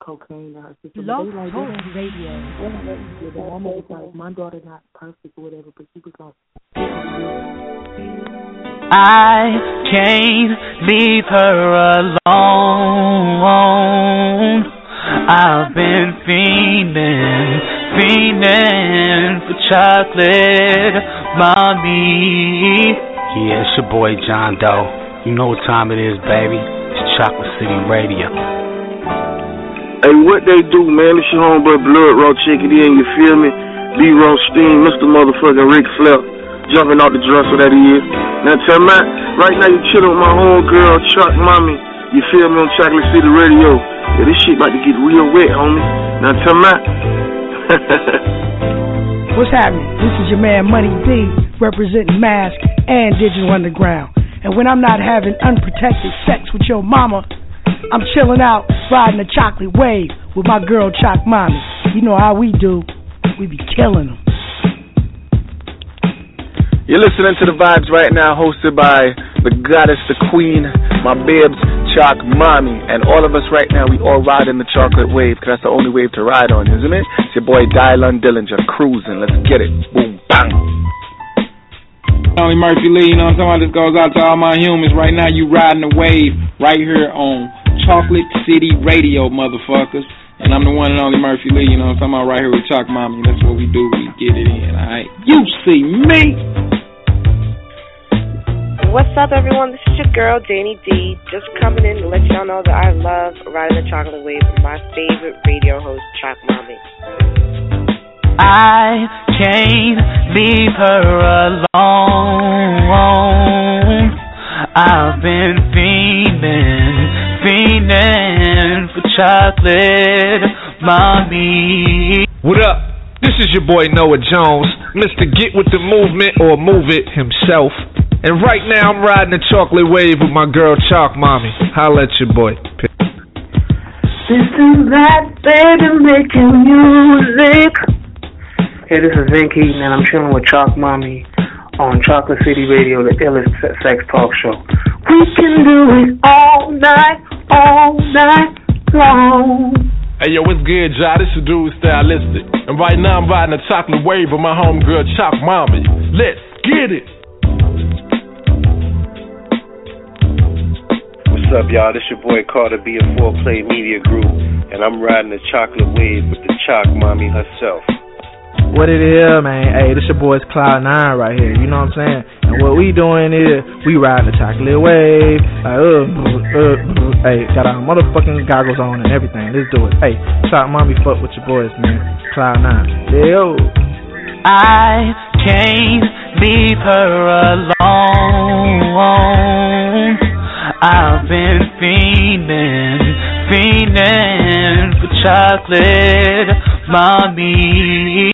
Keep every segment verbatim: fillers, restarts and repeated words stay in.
cocaine to her system. Love but they like, Talk they Radio. Yeah, the woman was like, my daughter not perfect or whatever, but she was like, I can't leave her alone. I've been fiending, fiending for chocolate, mommy. Yeah, it's your boy John Doe. You know what time it is, baby. It's Chocolate City Radio. Hey, what they do, man? It's your homeboy Blood Raw. Check it in, you feel me? B. Rothstein, Mister Motherfucking Ric Flair, jumping out the dresser that he is. Now tell me, right now you chillin' with my homegirl, Chuck Mommy. You feel me on Chocolate City Radio? Yeah, this shit about to get real wet, homie. Now tell me. What's happening? This is your man Money D, representing Mask and Digital Underground. And when I'm not having unprotected sex with your mama, I'm chilling out, riding a chocolate wave with my girl Choc Mommy. You know how we do. We be killing them. You're listening to The Vibes right now, hosted by the goddess, the queen, my babes, Choc Mommy. And all of us right now, we all ride in the chocolate wave, because that's the only wave to ride on, isn't it? It's your boy Dylan Dillinger, cruising. Let's get it. Boom, bang. Tony Murphy Lee, you know what I'm talking about? This goes out to all my humans. Right now, you riding the wave right here on Chocolate City Radio, motherfuckers. And I'm the one and only Murphy Lee, you know what I'm talking about? Right here with Choc Mommy. That's what we do. We get it in, all right? You see me. What's up, everyone? This is your girl, Janie D, just coming in to let y'all know that I love riding the chocolate wave with my favorite radio host, Choc Mommy. I can't leave her alone. I've been fiending, fiending for chocolate, mommy. What up? This is your boy Noah Jones, Mister Get With The Movement or Move It himself. And right now I'm riding the chocolate wave with my girl Choc Mommy. Holla at your boy. this is that baby making music. Hey, this is Vin Keaton, and I'm chilling with Choc Mommy on Chocolate City Radio, the illest sex talk show. We can do it all night, all night long. Hey, yo, what's good, Ja? This your dude, Stylistic. And right now I'm riding a chocolate wave with my homegirl, Choc Mommy. Let's get it. What's up, y'all? This your boy Carter B of four Play Media Group, and I'm riding the chocolate wave with the Choc Mommy herself. What it is, man? Hey, this your boy's Cloud Nine right here. You know what I'm saying? And what we doing is we riding the chocolate wave. Like, uh, uh, uh, hey, got our motherfucking goggles on and everything. Let's do it. Hey, Choc Mommy, fuck with your boys, man. Cloud Nine. Yo. I can't leave her alone. I've been fiending, fiending for chocolate, mommy.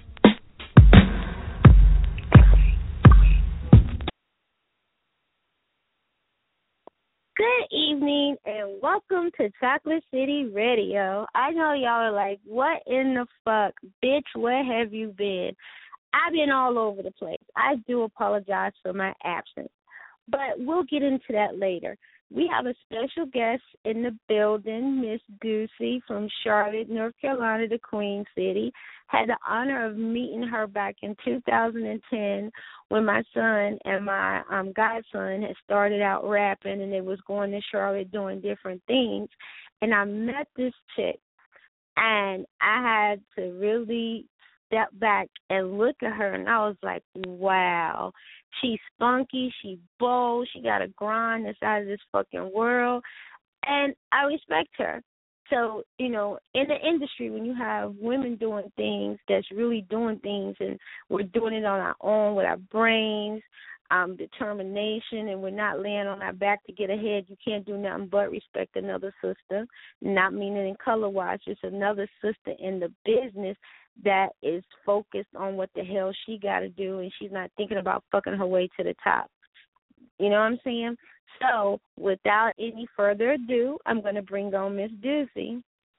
Good evening and welcome to Chocolate City Radio. I know y'all are like, what in the fuck? Bitch, where have you been? I've been all over the place. I do apologize for my absence, but we'll get into that later. We have a special guest in the building, Miss Goosey from Charlotte, North Carolina, the Queen City. Had the honor of meeting her back in two thousand ten when my son and my um, godson had started out rapping, and they was going to Charlotte doing different things. And I met this chick, and I had to really step back and look at her, and I was like, wow. She's spunky, she's bold, she got a grind that's out of this fucking world, and I respect her. So, you know, in the industry, when you have women doing things that's really doing things, and we're doing it on our own with our brains, um, determination, and we're not laying on our back to get ahead, you can't do nothing but respect another sister, not meaning in color-wise, just another sister in the business that is focused on what the hell she got to do, and she's not thinking about fucking her way to the top. You know what I'm saying? So, without any further ado, I'm going to bring on Miss Doozy.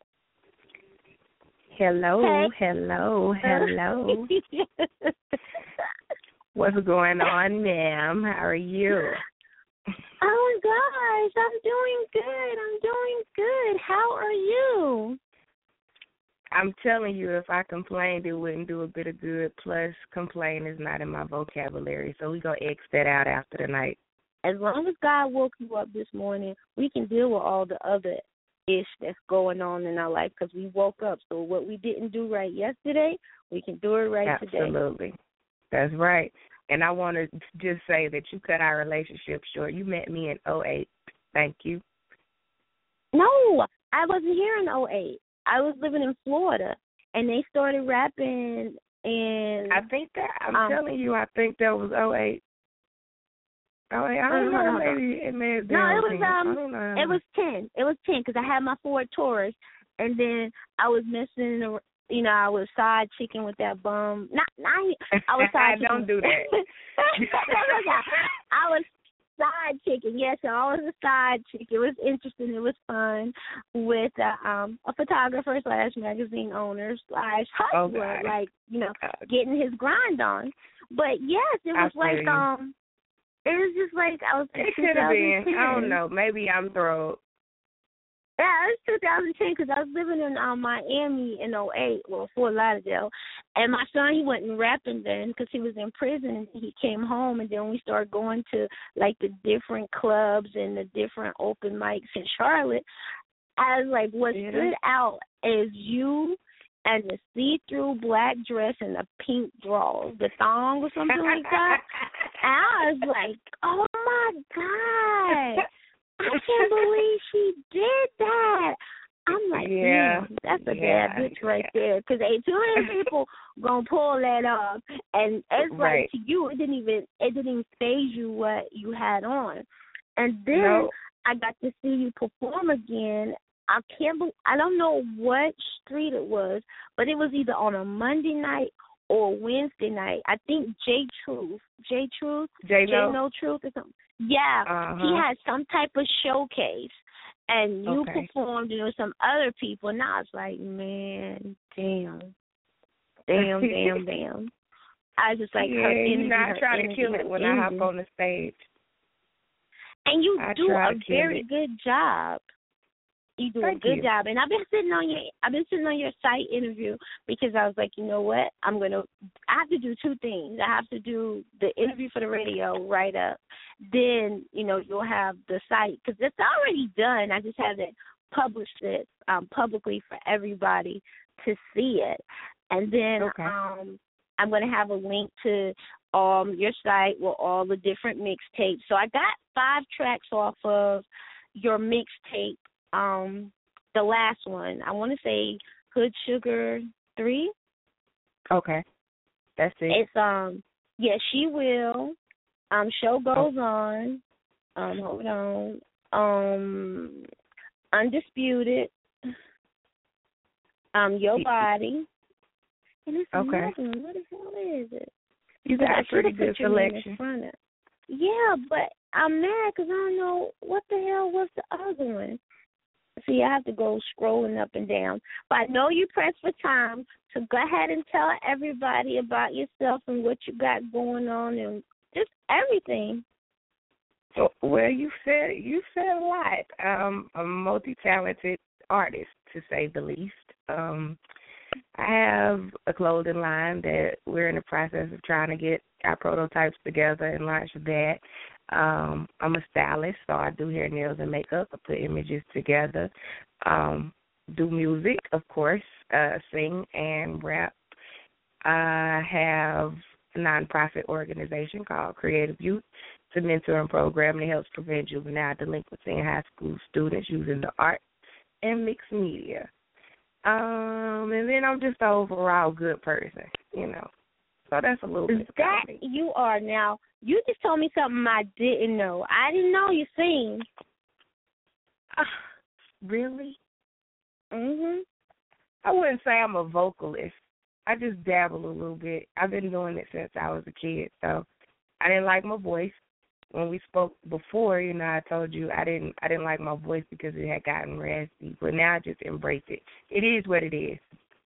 Hello, hey. hello, hello. What's going on, ma'am? How are you? Oh, gosh, I'm doing good. I'm doing good. How are you? I'm telling you, if I complained, it wouldn't do a bit of good. Plus, complain is not in my vocabulary, so we gonna X that out after the night. As long as God woke you up this morning, we can deal with all the other ish that's going on in our life because we woke up. So what we didn't do right yesterday, we can do it right Absolutely. today. Absolutely. That's right. And I want to just say that you cut our relationship short. You met me in oh eight. Thank you. No, I wasn't here in oh eight. I was living in Florida, and they started rapping, and I think that, I'm um, telling you, I think that was oh eight. Oh, I don't know. Maybe it may have been. No, it was ten. I um, don't know. it was ten. It was ten because I had my Ford Taurus, and then I was missing the, you know, I was side chicking with that bum. Not, not. I was side. Don't do that. I was side chicking. Yes, yeah, so I was a side chick. It was interesting. It was fun with uh, um a photographer slash magazine owner slash hustler, oh, like you know, getting his grind on. But yes, it was like you. um. It was just like I was. It could have been. I don't know. Maybe I'm thrilled. Yeah, it was twenty ten because I was living in um, Miami in oh eight, well, Fort Lauderdale, and my son, he wasn't rapping then because he was in prison, and he came home, and then we started going to, like, the different clubs and the different open mics in Charlotte. I was like, what yeah. stood out is you and the see-through black dress and the pink drawers, the thong or something like that. And I was like, oh, my God. I can't believe she did that. I'm like, yeah, damn, that's a yeah, bad bitch yeah. right there. Because ain't too many people gonna pull that off. And it's right. like to you, it didn't even it didn't even phase you what you had on. And then no. I got to see you perform again. I can't. Be, I don't know what street it was, but it was either on a Monday night or Wednesday night. I think J Truth, J Truth, J No, No Truth or something. Yeah, uh-huh. he had some type of showcase, and you okay. performed, and there was some other people, and I was like, man, damn, damn, damn, damn. I was just like, yeah, her energy, you know, I her try energy, to kill it when energy. I hop on the stage. And you I do a very it. good job. You do Thank a good you. job, and I've been sitting on your I've been sitting on your site interview because I was like, you know what, I'm gonna I have to do two things. I have to do the interview for the radio right up, then you know you'll have the site because it's already done. I just haven't published it um, publicly for everybody to see it, and then okay. um, I'm gonna have a link to um your site with all the different mixtapes. So I got five tracks off of your mixtape. Um, the last one, I want to say Hood Sugar three. Okay, that's it. It's um, yeah, She Will. Um, Show Goes oh. On. Um, hold on. Um, Undisputed. Um, Your Body. And it's okay. another one. What the hell is it? You got I a pretty good put your name selection. in front of. Yeah, but I'm mad because I don't know what the hell was the other one. See, I have to go scrolling up and down. But I know you pressed for time, so go ahead and tell everybody about yourself and what you got going on and just everything. Well, you said you said a lot. Um, I'm a multi-talented artist, to say the least. Um, I have a clothing line that we're in the process of trying to get our prototypes together and launch that. Um, I'm a stylist, so I do hair, nails, and makeup. I put images together. Um, do music, of course, uh, sing and rap. I have a nonprofit organization called Creative Youth. It's a mentoring program that helps prevent juvenile delinquency in high school students using the art and mixed media. Um, and then I'm just an overall good person, you know. So that's a little bit that about me. You are now. You just told me something I didn't know. I didn't know you sing. Uh, really? Mhm. I wouldn't say I'm a vocalist. I just dabble a little bit. I've been doing it since I was a kid. So I didn't like my voice. When we spoke before, you know, I told you I didn't I didn't like my voice because it had gotten raspy. But now I just embrace it. It is what it is.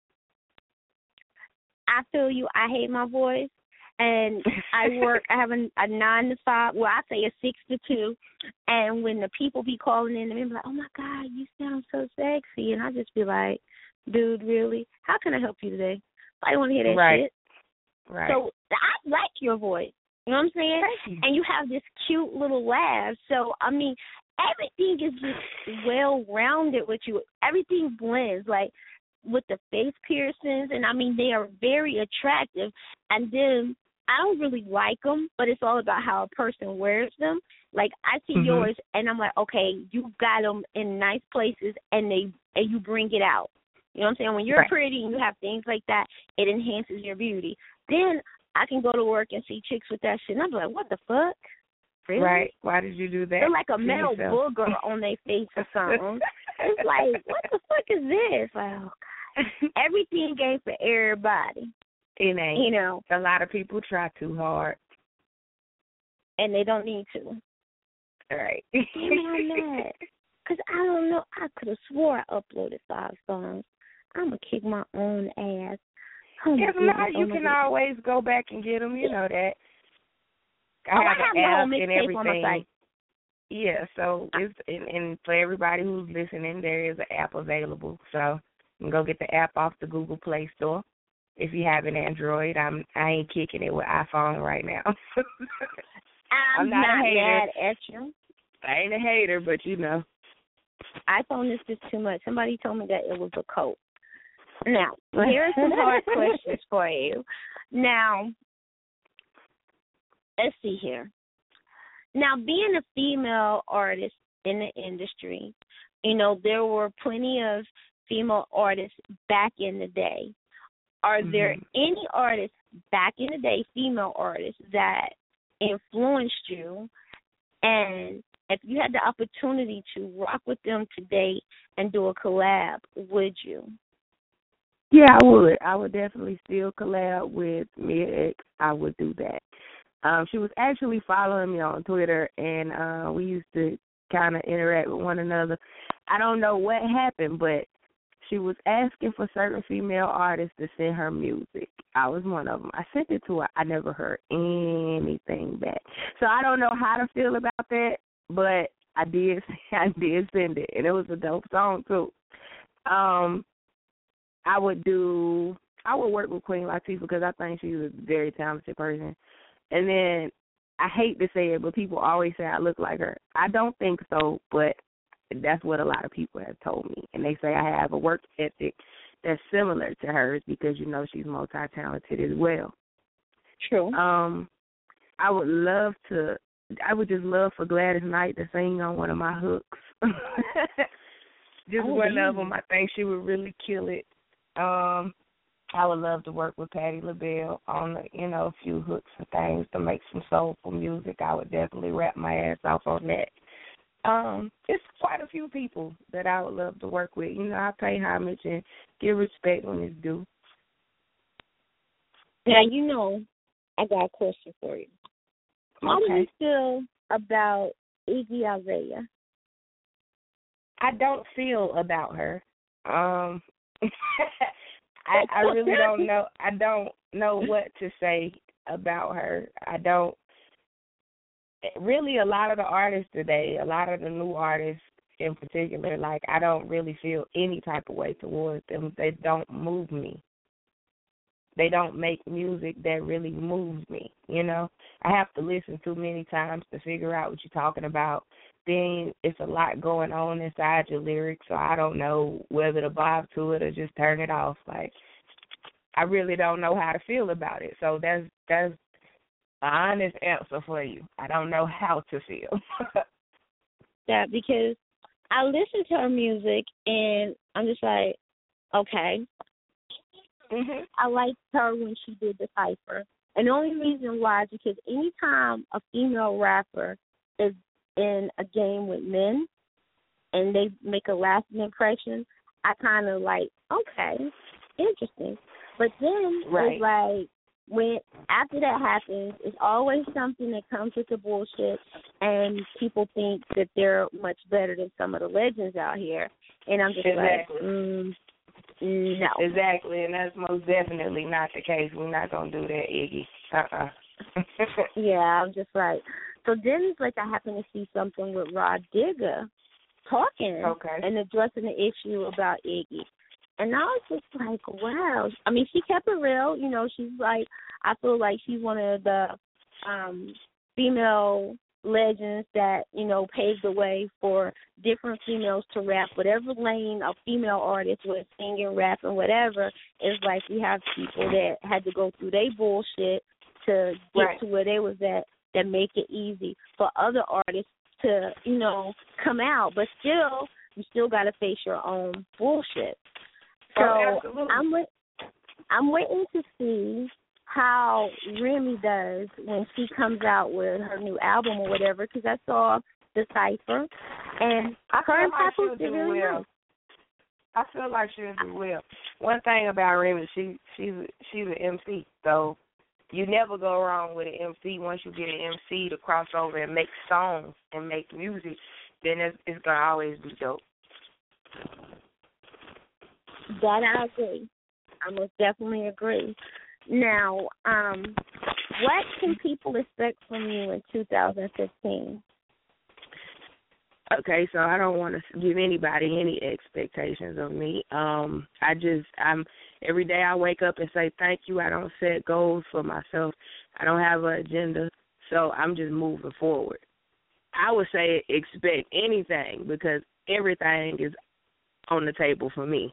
I feel you. I hate my voice. And I work, I have a, a nine to five, well, I say a six to two. And when the people be calling in, they be like, oh, my God, you sound so sexy. And I just be like, dude, really? How can I help you today? I don't want to hear that right. shit. Right. So I like your voice. You know what I'm saying? Thank you. And you have this cute little laugh. So, I mean, everything is just well-rounded with you. Everything blends, like with the face piercings. And, I mean, they are very attractive. And then I don't really like them, but it's all about how a person wears them. Like, I see mm-hmm. yours, and I'm like, okay, you got them in nice places, and they and you bring it out. You know what I'm saying? When you're right. pretty and you have things like that, it enhances your beauty. Then I can go to work and see chicks with that shit, and I'm like, what the fuck? Really? Right. Why did you do that? They're like a metal booger on their face or something. It's like, what the fuck is this? Like, oh, God. Everything ain't for everybody. It ain't. You know. A lot of people try too hard. And they don't need to. Right. Damn, I'm mad. Because I don't know. I could have swore I uploaded five songs. I'm going to kick my own ass. If not, you can always go back and get them. You know that. I oh, have, I have an the whole app and mixtape on my everything. site. Yeah, so it's and, and for everybody who's listening, there is an app available. So you can go get the app off the Google Play Store. If you have an Android, I'm I ain't kicking it with iPhone right now. I'm, I'm not, not a hater. mad at you. I ain't a hater, but you know. iPhone is just too much. Somebody told me that it was a cult. Now, here are some hard questions for you. Now, let's see here. Now, being a female artist in the industry, you know, there were plenty of female artists back in the day. Are mm-hmm. there any artists back in the day, female artists, that influenced you? And if you had the opportunity to rock with them today and do a collab, would you? Yeah, I would. I would definitely still collab with Mia X. I would do that. Um, she was actually following me on Twitter, and uh, we used to kind of interact with one another. I don't know what happened, but she was asking for certain female artists to send her music. I was one of them. I sent it to her. I never heard anything back. So I don't know how to feel about that, but I did I did send it, and it was a dope song, too. Um, I would do, I would work with Queen Latifah because I think she's a very talented person. And then, I hate to say it, but people always say I look like her. I don't think so, but that's what a lot of people have told me. And they say I have a work ethic that's similar to hers because, you know, she's multi-talented as well. True. Um, I would love to, I would just love for Gladys Knight to sing on one of my hooks. Just oh, one damn. of them. I think she would really kill it. Um, I would love to work with Patti LaBelle on, you know, a few hooks and things to make some soulful music. I would definitely rap my ass off on that. Um, it's quite a few people that I would love to work with. You know, I pay homage and give respect when it's due. Now, you know, I got a question for you. How okay. do you feel about Iggy Azalea? I don't feel about her. Um, I, I really don't know. I don't know what to say about her. I don't. Really, a lot of the artists today, a lot of the new artists in particular, like, I don't really feel any type of way towards them. They don't move me. They don't make music that really moves me, you know. I have to listen too many times to figure out what you're talking about. Then it's a lot going on inside your lyrics, so I don't know whether to vibe to it or just turn it off. Like, I really don't know how to feel about it. So that's that's an honest answer for you. I don't know how to feel. Yeah, because I listen to her music and I'm just like, okay. Mm-hmm. I liked her when she did the Cypher. And the only reason why is because anytime a female rapper is in a game with men and they make a lasting impression, I kind of like, okay, interesting. But then right. it's like, when after that happens, it's always something that comes with the bullshit, and people think that they're much better than some of the legends out here. And I'm just exactly. like, mm, no. Exactly, and that's most definitely not the case. We're not going to do that, Iggy. Uh-uh. Yeah, I'm just like, so then it's like I happen to see something with Rod Digger talking okay. and addressing the issue about Iggy. And I was just like, wow. I mean, she kept it real. You know, she's like, I feel like she's one of the um, female legends that, you know, paved the way for different females to rap. Whatever lane a female artist was singing, rapping, whatever, it's like we have people that had to go through their bullshit to get right. to where they was at that make it easy for other artists to, you know, come out. But still, you still got to face your own bullshit. So oh, I'm wait, I'm waiting to see how Remy does when she comes out with her new album or whatever, because I saw the Cypher, and I her and feel like Papoose she'll did do really well. nice. I feel like she'll do well. One thing about Remy, she she's she's an M C, so you never go wrong with an M C. Once you get an M C to cross over and make songs and make music, then it's, it's gonna always be dope. That I agree. I most definitely agree. Now, um, what can people expect from you in two thousand fifteen? Okay, so I don't want to give anybody any expectations of me. Um, I just, I'm every day I wake up and say thank you. I don't set goals for myself. I don't have an agenda, so I'm just moving forward. I would say expect anything because everything is on the table for me.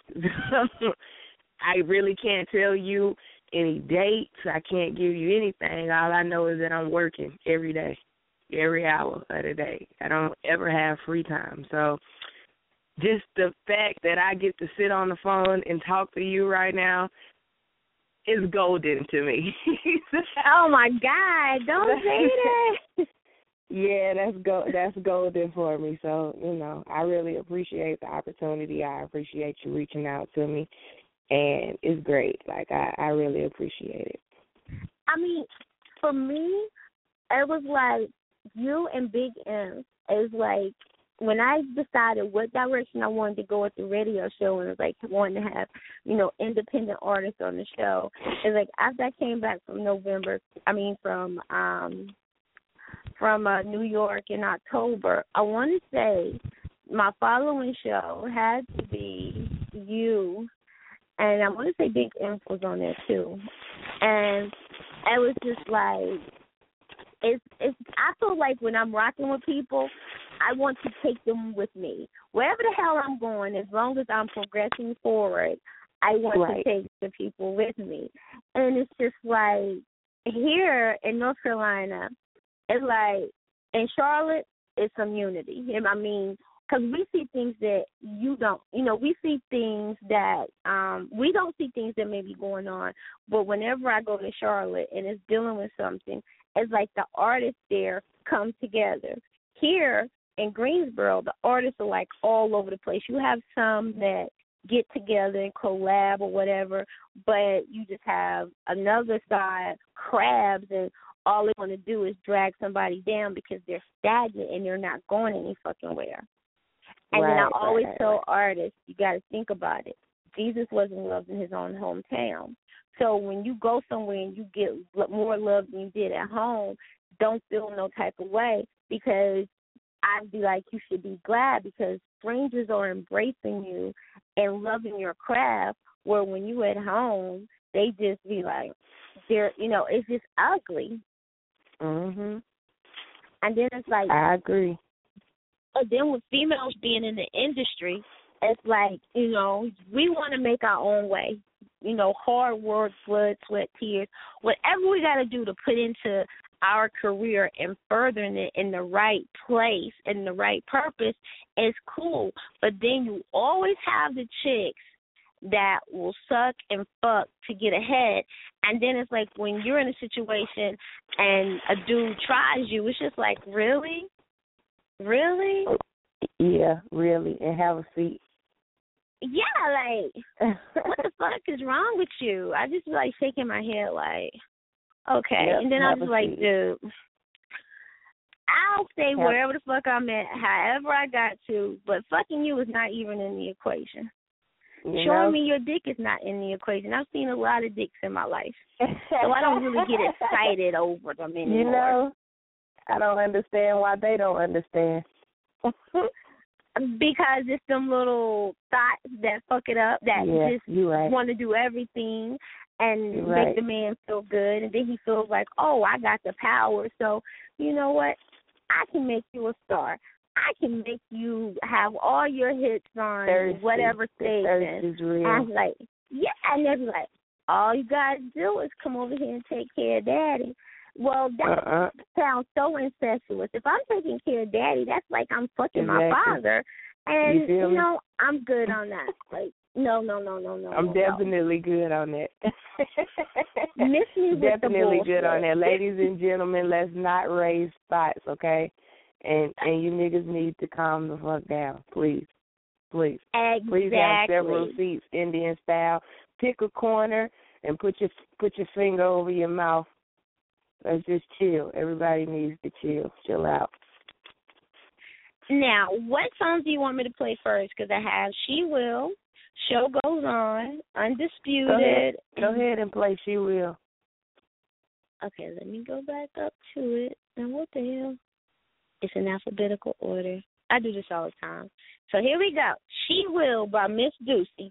I really can't tell you any dates. I can't give you anything. All I know is that I'm working every day, every hour of the day. I don't ever have free time. So just the fact that I get to sit on the phone and talk to you right now is golden to me. Oh, my God. Don't say that. Yeah, that's go that's golden for me. So, you know, I really appreciate the opportunity. I appreciate you reaching out to me. And it's great. Like, I, I really appreciate it. I mean, for me, it was like you and Big M is like when I decided what direction I wanted to go with the radio show, and it was like wanting to have, you know, independent artists on the show. It's like after I came back from November, I mean, from um, from uh, New York in October, I want to say my following show had to be you, and I want to say Big M was on there too, and it was just like it's it's. I feel like when I'm rocking with people, I want to take them with me wherever the hell I'm going. As long as I'm progressing forward, I want right. to take the people with me, and it's just like here in North Carolina. It's like in Charlotte, it's community. I mean, because we see things that you don't, you know, we see things that, um, we don't see things that may be going on. But whenever I go to Charlotte and it's dealing with something, it's like the artists there come together. Here in Greensboro, the artists are like all over the place. You have some that get together and collab or whatever, but you just have another side, crabs, and all they want to do is drag somebody down because they're stagnant and they're not going any fucking where. And right, then I always right, tell right. artists, you got to think about it. Jesus wasn't loved in his own hometown. So when you go somewhere and you get more love than you did at home, don't feel no type of way, because I'd be like, you should be glad, because strangers are embracing you and loving your craft, where when you at home, they just be like, they're, you know, it's just ugly. Mhm. And then it's like, I agree. And then with females being in the industry, it's like, you know, we want to make our own way. You know, hard work, blood, sweat, tears, whatever we got to do to put into our career and furthering it in the right place and the right purpose is cool. But then you always have the chicks that will suck and fuck to get ahead. And then it's like when you're in a situation and a dude tries you, it's just like, really? Really? Yeah, really. And have a seat. Yeah, like, what the fuck is wrong with you? I just be like shaking my head like, okay. Yep, and then I'm have just a like, seat. dude, I'll stay Have- wherever the fuck I'm at, however I got to, but fucking you is not even in the equation. You Showing know? me your dick is not in the equation. I've seen a lot of dicks in my life, so I don't really get excited over them anymore. You know, I don't understand why they don't understand. Because it's them little thoughts that fuck it up, that Yeah, just you right. want to do everything and You're make right. the man feel good, and then he feels like, oh, I got the power, so you know what? I can make you a star. I can make you have all your hits on Thirsty. whatever The thirst station. is real. And I'm like, yeah, and they're like, all you gotta do is come over here and take care of daddy. Well, that Uh-uh. sounds so incestuous. If I'm taking care of daddy, that's like I'm fucking my Exactly. father. And, You feel me? know, I'm good on that. Like, no, no, no, no, no. I'm no, definitely good on that. no. Miss me with the Definitely good on that. bullshit. Ladies and gentlemen, let's not raise spots, okay? And and you niggas need to calm the fuck down, please. Please. Exactly. Please have several seats, Indian style. Pick a corner and put your put your finger over your mouth. Let's just chill. Everybody needs to chill. Chill out. Now, what songs do you want me to play first? Because I have She Will, Show Goes On, Undisputed. Go ahead. Go ahead and play She Will. Okay, let me go back up to it. Now, what the hell? It's in alphabetical order. I do this all the time. So here we go. She Will by Miss Deucey.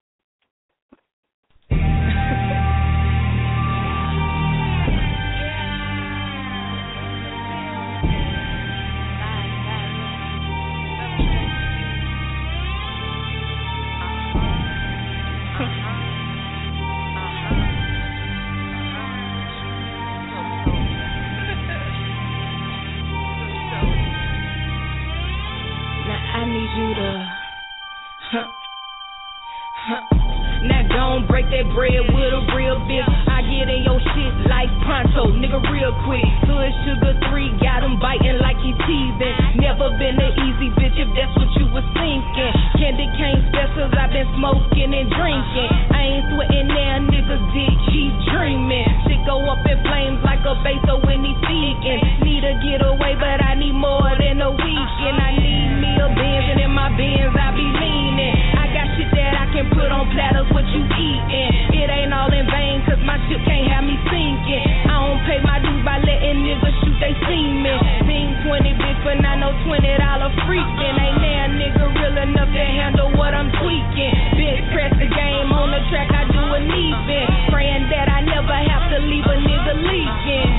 I need you to huh, huh. Now gon' break that bread with a real bitch. I get in your shit like pronto, nigga, real quick. Good sugar three, got him biting like he teasing. Never been an easy bitch if that's what you was thinking. Candy cane specials, I been smoking and drinking. I ain't sweating now, niggas dick, keep dreaming. Shit go up in flames like a basso when he speaking. Need to get away, but I need more than a weekend. I need me a Benz, and in my Benz I be leaning. I got shit that I can put on platters, what you eating. It ain't all in vain, cause my shit can't have me sinking. I don't pay my dues by letting niggas shoot they semen. Sing twenty bitch, but not no twenty dollar freaking. Ain't now nigga real enough to handle what I'm tweaking. Bitch, press the game on the track, I do a knee bend. Praying that I never have to leave a nigga leaking.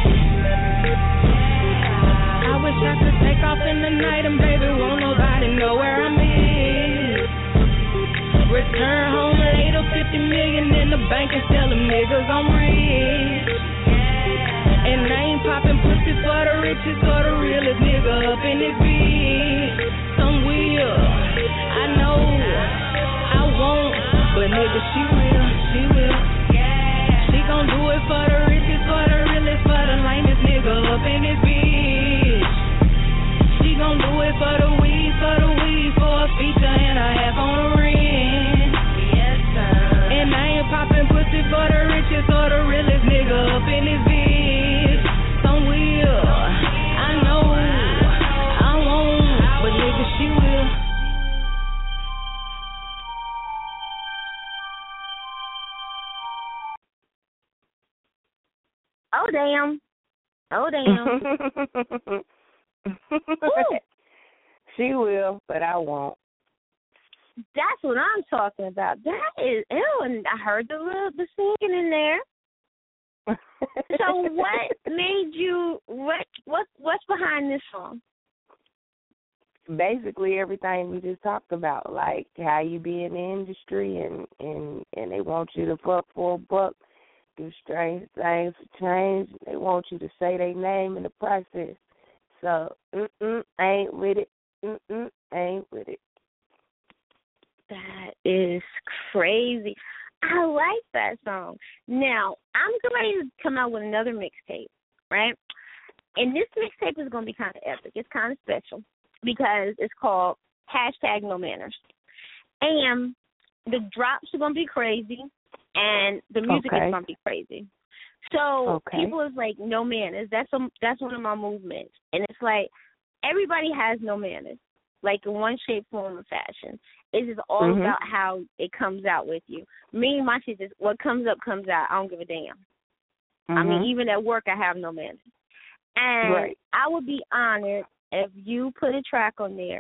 I wish I could take off in the night and baby, won't nobody know where I'm at. Return home later, fifty million in the bank and tell them niggas I'm rich. And I ain't popping pussy for the richest or the realest nigga up in this bitch. Some will, I know, I won't, but nigga she will, she will. She gon' do it for the richest, for the realest, for the lamest nigga up in this bitch. She gon' do it for the weed, for the weed, for a feature and a half on the ring. Yes, sir. And I ain't popping pussy for the richest or the realest nigga up in this bitch. Some will, I know, I won't, but nigga she will. Oh, damn. Oh, damn. She will, but I won't. That's what I'm talking about. That is, ew, and I heard the little, the singing in there. So what made you, what, what, what's behind this song? Basically everything we just talked about, like how you be in the industry and, and, and they want you to fuck for a buck, do strange things for change. They want you to say their name in the process. So, mm-mm, I ain't with it. Mm-mm, I ain't with it. That is crazy. I like that song. Now, I'm going to come out with another mixtape, right? And this mixtape is going to be kind of epic. It's kind of special because it's called hashtag No Manners. And the drops are going to be crazy, and the music Okay. is going to be crazy. So Okay. people is like, no manners. That's a, that's one of my movements. And it's like, everybody has no manners, like in one shape, form, or fashion. It's just all Mhm. about how it comes out with you. Me, my shit just, what comes up, comes out. I don't give a damn. I mean, Mhm. even at work, I have no manners. And Right. I would be honored if you put a track on there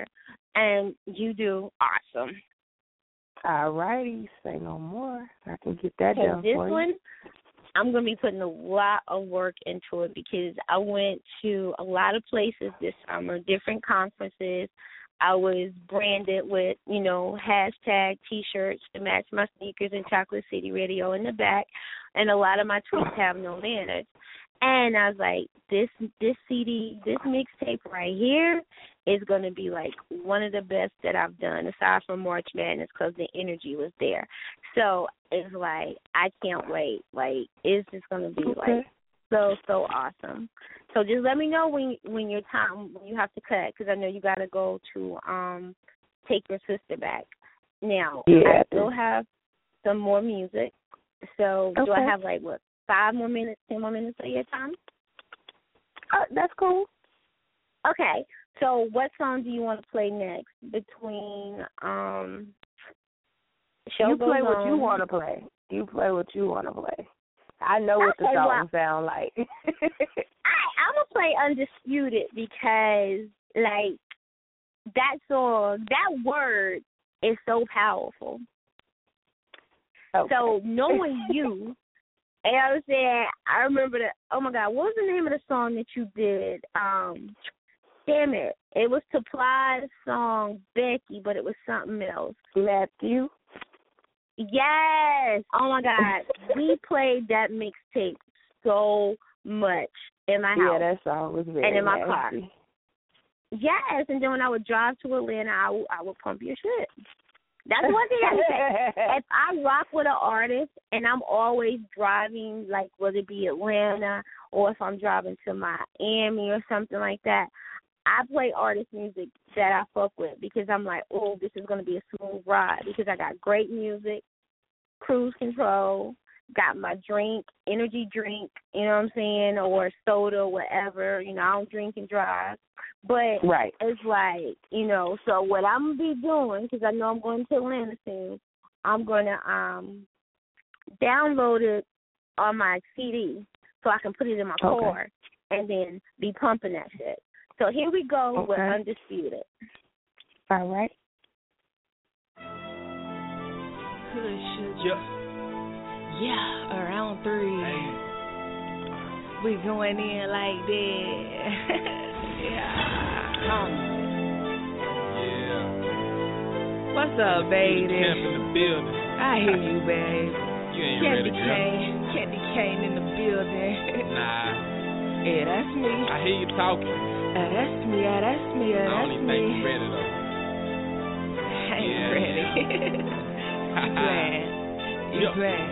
and you do awesome. All righty, say no more. I can get that Okay, down this for you. one, I'm going to be putting a lot of work into it because I went to a lot of places this summer, different conferences. I was branded with, you know, hashtag T-shirts to match my sneakers and Chocolate City Radio in the back, and a lot of my tweets have no manners. And I was like, this this C D, this mixtape right here is going to be like one of the best that I've done, aside from March Madness, because the energy was there. So it's like, I can't wait. Like, it's just going to be Okay. like so, so awesome. So just let me know when when your time, when you have to cut, because I know you got to go to um take your sister back. Now, Yeah. I still have some more music. So do I Okay. have like, what, five more minutes, ten more minutes of your time? Uh, that's cool. Okay. So what song do you want to play next between um Show You Goes play what you On? want to play. You play what you want to play. I know what the Okay, well- songs sound like. I, I'm going to play Undisputed because, like, that song, that word is so powerful. Okay. So knowing you, you know what I'm saying, I remember the, oh, my God, what was the name of the song that you did? Um, damn it. It was to Plies' song, Becky, but it was something else. Matthew? Yes. Oh, my God. We played that mixtape so much in my Yeah, house. that song was very and in my car. nasty. Yes, and then when I would drive to Atlanta, I would, I would pump your shit. That's one thing I would say. If I rock with an artist and I'm always driving, like whether it be Atlanta or if I'm driving to Miami or something like that, I play artist music that I fuck with because I'm like, oh, this is going to be a smooth ride because I got great music, cruise control, got my drink, energy drink, you know what I'm saying, or soda, whatever. You know, I don't drink and drive. But Right. it's like, you know, so what I'm going to be doing, because I know I'm going to Atlanta soon, I'm going to um, download it on my C D so I can put it in my Okay. car and then be pumping that shit. So here we go with Okay. Undisputed. All right. Yeah. Yeah, around three. We going in like that. yeah. Um, Yeah. What's up, baby? Camp in the building. I hear you, babe. You ain't Candy ready, girl. cane, candy cane in the building. Nah. Yeah, that's me. I hear you talking. Uh, that's me. Yeah, that's me. Yeah, I that's don't even me. think you ready though. I ain't Yeah, ready. you playing? You Yup. playing?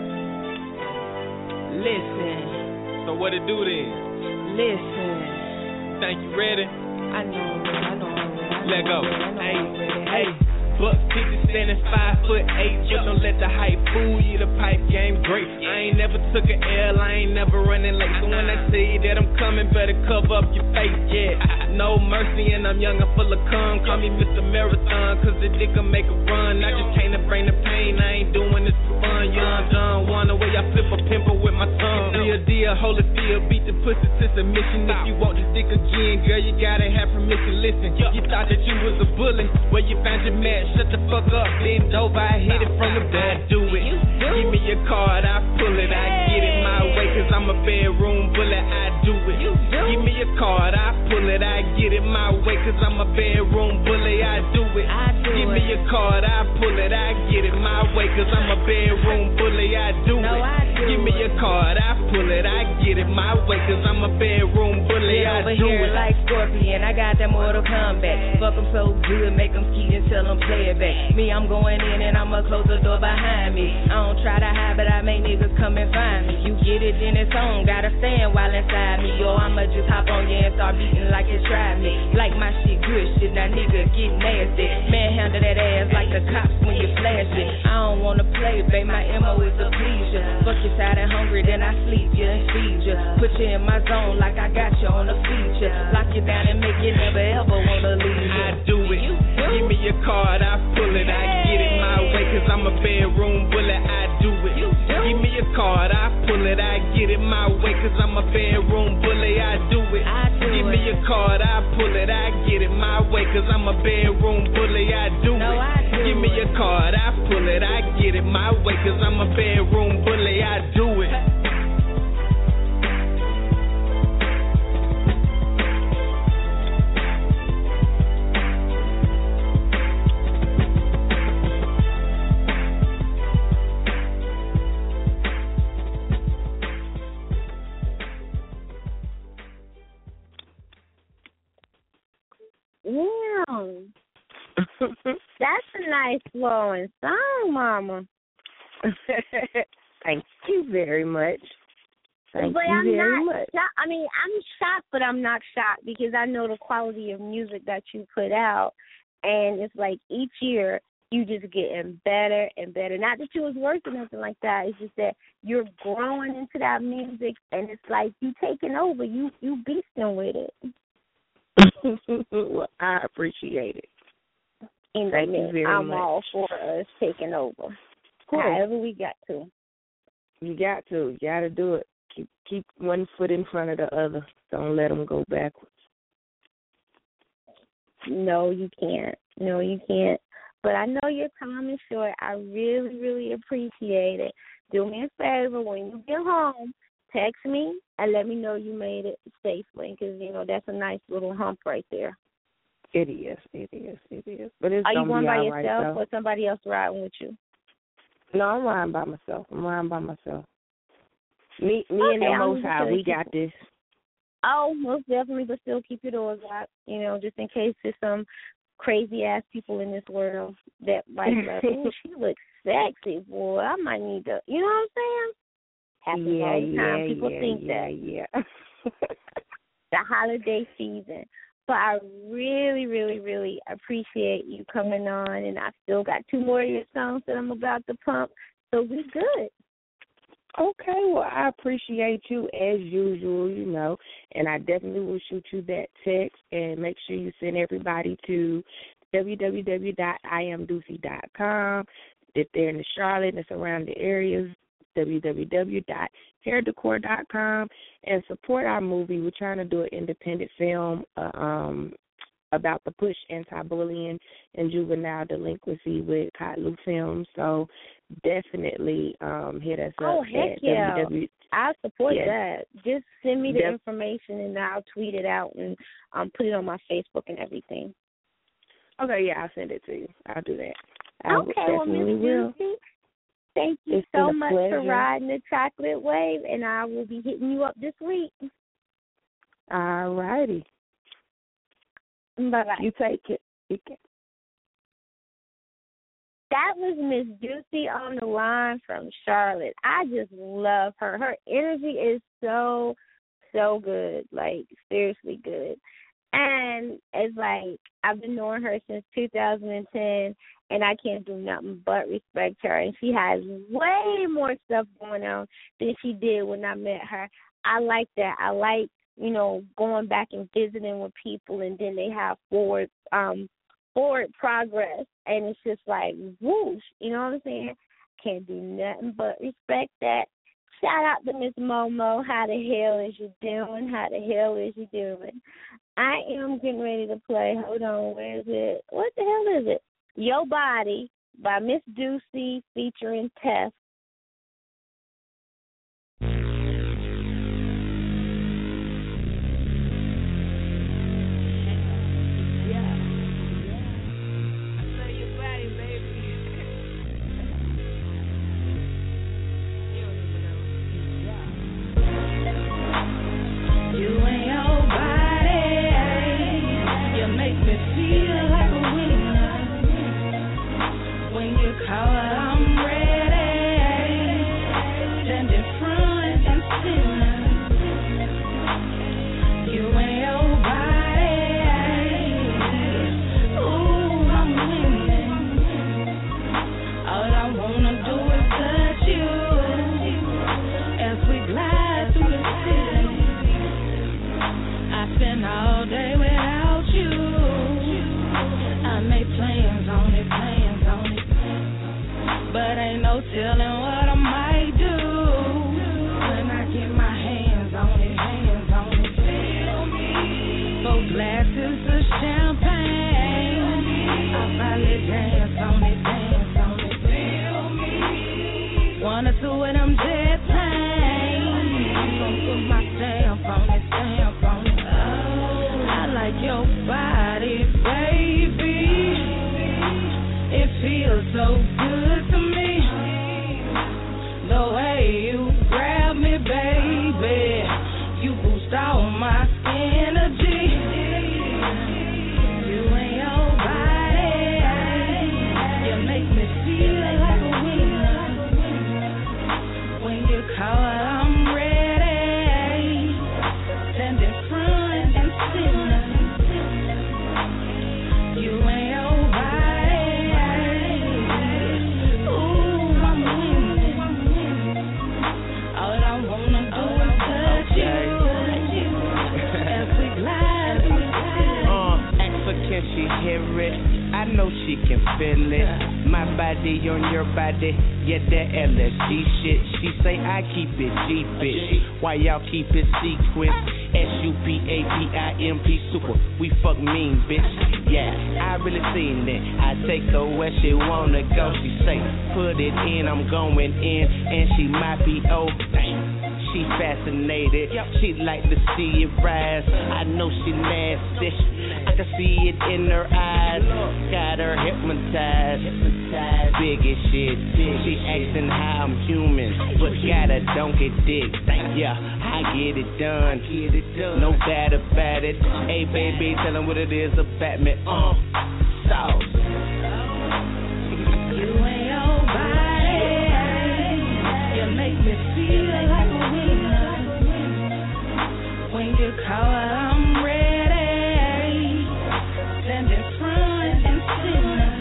Listen, So what it do then? listen. Think you ready? I know, I know, I know. Let go. I know Hey, I'm ready. hey. Buck fifty standing five foot eight, but don't let the hype fool you. The pipe game great. I ain't never took an L, I ain't never running late. So when I say that I'm coming, better cover up your face. Yeah, no mercy, and I'm young and full of cum. Call me Mister Marathon, cause the dick will make a run. I just came to bring the pain. I ain't doing this for fun. Young John, one way I flip a pimple with my tongue. Real deal, hold it still, beat the pussy to submission. If you want this dick again, girl, you gotta have permission. Listen, you thought that you was a bully, where you found your match. Shut the fuck up, bend over, I hit it from the back. Do it. Give me your card, I pull it. I get it my way, cause I'm a bedroom bullet. I do it. Give me your card, I pull it. I get it my way, cause I'm a bedroom bully. I do it. Give me your card, I pull it. I get it my way, cause I'm a bedroom bully. I do it. Give me your card, I pull it. I get it my way, cause I'm a bedroom bully. Get I over do here it. like Scorpion, I got that Mortal Kombat. Fuck 'em so good, make 'em ski until I'm play it back. Me, I'm going in and I'ma close the door behind me. I don't try to hide, but I make niggas come and find me. You get it, then it's on, gotta stand while inside me. Yo, I'ma just hop on you and start beating like it's tried me. Like my shit good shit, now nigga get nasty. Man, handle that ass like the cops when you flash it. I don't wanna play, babe, my M O is a pleasure. Fuck you tired and hungry, then I sleep you and feed you. Put you in my zone like I got you on a feature. Lock you down and make you never ever wanna leave you. I do it. Give me your card, I pull it. I get it my way, cause I'm a bedroom bullet. I do it. Give me your card, I pull it. I get it my way, cause I'm a bedroom bully. I do it. Give me me a card, I pull it, I get it my way, cause I'm a bedroom bully, I do no, it. I do Give me it. a card, I pull it, I get it my way, cause I'm a bedroom bully, I do it. Yeah. That's a nice flowing song, Mama. Thank you very much. Thank but you I'm very not much. Shocked. I mean, I'm shocked, but I'm not shocked because I know the quality of music that you put out, and it's like each year you just getting better and better. Not that you was worse or nothing like that. It's just that you're growing into that music, and it's like you taking over. You you beasting with it. Well, I appreciate it. And Thank you very I'm much. all for us taking over. Cool. However we got to. You got to. You got to do it. Keep keep one foot in front of the other. Don't let them go backwards. No, you can't. No, you can't. But I know your time is short. I really, really appreciate it. Do me a favor when you get home. Text me and let me know you made it safely because, you know, that's a nice little hump right there. It is. It is. It is. But it's Are you going by all yourself right, or somebody else riding with you? No, I'm riding by myself. I'm riding by myself. Me, me Okay, and the I'm Most just High, gonna we keep- got this. Oh, most definitely, but still keep your doors locked, you know, just in case there's some crazy-ass people in this world that might be like, oh, she looks sexy, boy. I might need to, you know what I'm saying? Happens Yeah, all the time. yeah, People yeah, think yeah, that. yeah. The holiday season. But I really, really, really appreciate you coming on, and I still got two more of your songs that I'm about to pump, so we good. Okay, well, I appreciate you as usual, you know, and I definitely will shoot you that text and make sure you send everybody to w w w dot i am ducey dot com. If they're in the Charlotte and surrounding areas, w w w dot hair decor dot com, and support our movie. We're trying to do an independent film uh, um, about the push anti-bullying and juvenile delinquency with Kotlu Films. So definitely um, hit us Oh, up heck at yeah. w w w. I'll support Yeah. that. Just send me the Def- information, and I'll tweet it out and um, put it on my Facebook and everything. Okay, yeah, I'll send it to you. I'll do that. I Okay, well, definitely Miss will. Juicy, thank you It's been so a much for pleasure. riding the chocolate wave, and I will be hitting you up this week. All righty. Bye-bye. You take it. You can. That was Miss Juicy on the line from Charlotte. I just love her. Her energy is so, so good, like seriously good. And it's like I've been knowing her since two thousand ten, and I can't do nothing but respect her. And she has way more stuff going on than she did when I met her. I like that. I like, you know, going back and visiting with people, and then they have forward um forward progress, and it's just like whoosh, you know what I'm saying? Can't do nothing but respect that. Shout out to Miss Momo. How the hell is you doing? How the hell is you doing? I am getting ready to play. Hold on, where is it? What the hell is it? Your Body by Miss Ducey featuring Tess. You and your body, you make me feel like a winner. When you call, I'm ready. know it, I'm dead plain. I'm gonna put my stamp on it, stamp on it. Oh, I like your body, baby. It feels so good to me. The way you grab me, baby. You boost all my energy. You and your body, you make me feel like a winner. When you call, I'm ready. Standing front and center. You and your body, ooh, I'm winning. All I wanna do is touch you. Can she hear it? I know she can feel it. My body on your body, yeah, that L S D shit. She say I keep it G, bitch. Why y'all keep it secret? S U P A P I M P super. We fuck mean, bitch. Yeah, I really seen it. I take her where she wanna go. She say, put it in, I'm going in, and she might be open. She fascinated, she like to see it rise. I know she nasty, I can see it in her eyes. Got her hypnotized, big as shit. She asking how I'm human, but got a donkey dick. Yeah, I get it done, no doubt about it. Hey baby, tell them what it is about me. Uh, sauce. You and your body, you make me feel like a winner. When you call, I'm ready. Standing front and center.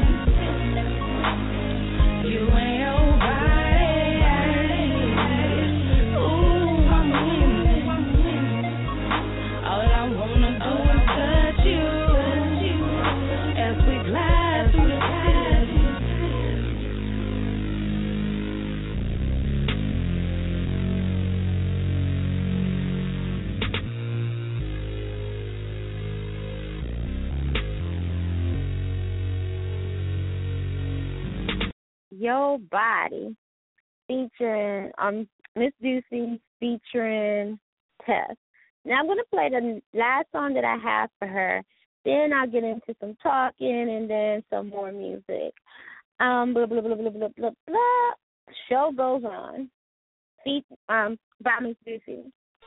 You and your body, ooh, I'm winning. All I wanna do is touch you as we glide through the sky. Your Body, featuring um Miss Ducey, featuring Tess. Now I'm gonna play the last song that I have for her. Then I'll get into some talking and then some more music. Um, blah blah blah blah blah blah blah. Show goes on. Feat um by Miss Ducey.